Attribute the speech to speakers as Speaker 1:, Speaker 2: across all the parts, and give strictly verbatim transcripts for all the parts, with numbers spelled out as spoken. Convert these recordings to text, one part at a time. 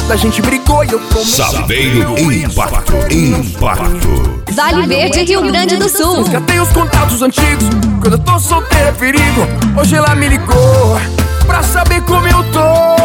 Speaker 1: passada a gente brigou e eu prometi.
Speaker 2: Saveiro Impacto, Impacto.
Speaker 3: Vale Verde, Rio Grande do Sul.
Speaker 1: Resgatei os contatos antigos, quando eu tô solteiro é perigo. Hoje ela me ligou pra saber como eu tô.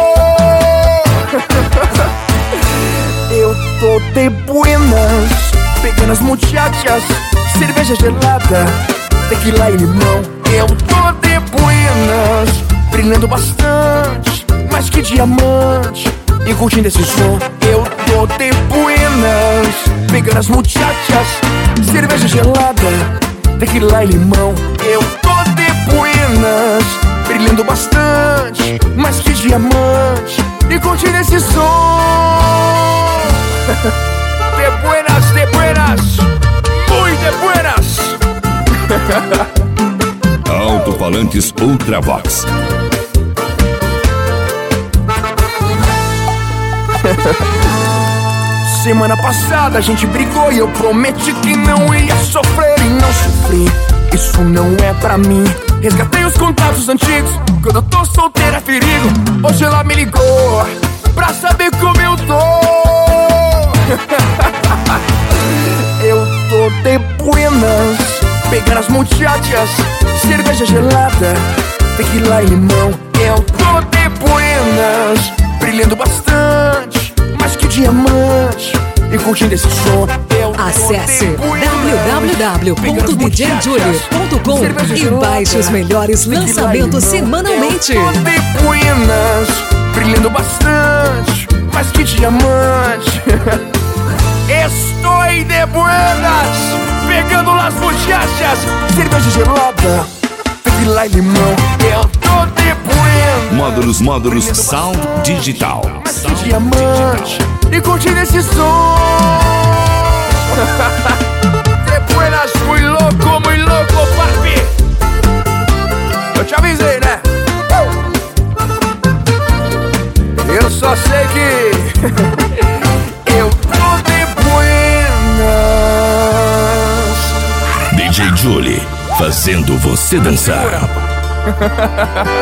Speaker 1: Eu tô de buenas, pegando as muchachas, cerveja gelada, tequila e limão. Eu tô de buenas, brilhando bastante, mais que diamante, e curtindo esse som. Eu tô de buenas, pegando as muchachas, cerveja gelada, tequila e limão. Eu tô de buenas, brilhando bastante, mais que diamante, e curtindo esse som. De buenas, de buenas, muy de buenas.
Speaker 2: Alto-falantes Ultravox.
Speaker 1: Semana passada a gente brigou e eu prometi que não ia sofrer e não sofri. Isso não é pra mim. Resgatei os contatos antigos, quando eu tô solteiro é perigo. Hoje ela me ligou pra saber como eu tô. Eu tô de buenas, pegando as muchachas, cerveja gelada, tequila e limão. Eu tô de buenas, brilhando bastante, mais que diamante, e curtindo esse som. Eu
Speaker 4: Acesse w w w ponto d j julio ponto com e baixe os melhores lançamentos semanalmente.
Speaker 1: Eu tô de buenas, brilhando bastante, mais que diamante. Estou de buenas, pegando las muchachas, cerveja gelada, tequila e limão. Eu tô de buenas,
Speaker 2: Módulos, módulos Sound Digital.
Speaker 1: mais que diamante, e curtindo esse som. De buenas, muy louco, muy louco, papi. Eu te avisei, né? Eu só sei que eu tô de buenas.
Speaker 2: D J Julie, fazendo você dançar.